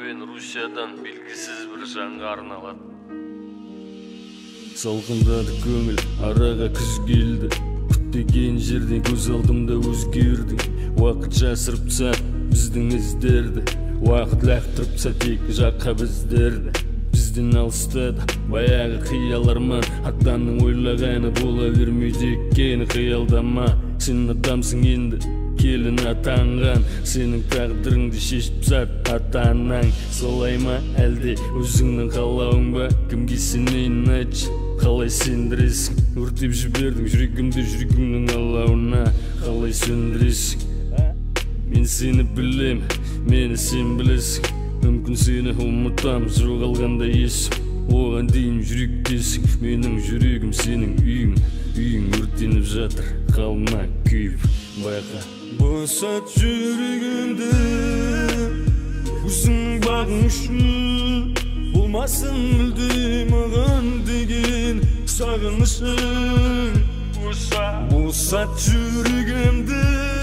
төбен Русиядан белгісіз бір жанға арналады. Салқындады көңіл, араға күз келді. Күтпеген жерден көз алдымда өзгердің. Уақыт жасырыпса біздің іздерді, уақыт лақтырыпса тек жаққа біздерді. Бізден алыстады баяғы қиял арман, атаның ойлағаны бола бермейді екені қиялдама. Сен адамсың енді, келін атанған, сенің тағдырыңды шешіп сат ата-анаң. Солай ма әлде өзіңнің қалауың ба? Кімге сенейін айтшы, қалай сендіресің? Өртеп жібердің жүрегімді жүрегімнің алауына, қалай сөндіресің? Мен сені білем, мені сен білесің. Мүмкін сені ұмытам, жоғалғанда есім. Оған дейін жүректесің, менің жүрегім сенің үйің. Үйің өртеніп жатыр, қалма күйіп, байқа. Босат жүрегімді өзіңнің бағың үшін, болмасын мүлде маған деген сағынышың. Босат жүрегімді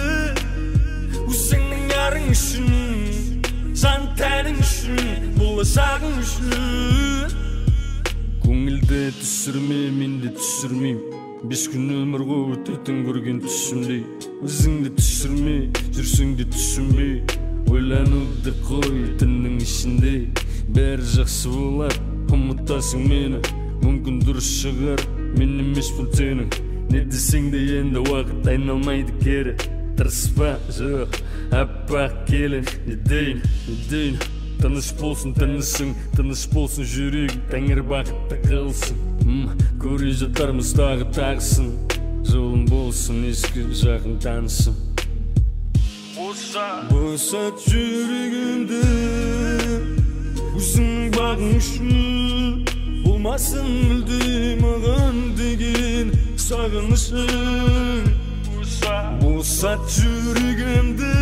өзіңнің ярың үшін, жан тәнің үшін, болашағың үшін. Көңілді түсірме, мен де түсірмейм. 5 күн өмір ғой өтетін көрген түсімдей. Өзіңді түсірме, жүрсің де түсінбей. Ойлануды қой түннің ішінде. Бәрі жақсы болар, ұмытасың мені. Мүмкін дұрыс шығар, мен емеспін сенің. Не десең де енді уақыт айналмайды кері. Тырыспа, жоқ, аппақ келін. Не дейін, тыныш болсын тынысың, тыныш болсын жүрегің, тәңір бақытты қылсын. Көре жатармыз тағы тағысын, жолым болсын ескі жақын танысым. Босат жүрегімді өзіңнің бағың үшін, болмасын мүлде маған деген сағынышың. Босат жүрегімді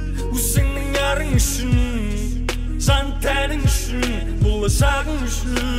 өзіңнің ярың үшін, жан тәнің үшін, болашағың үшін.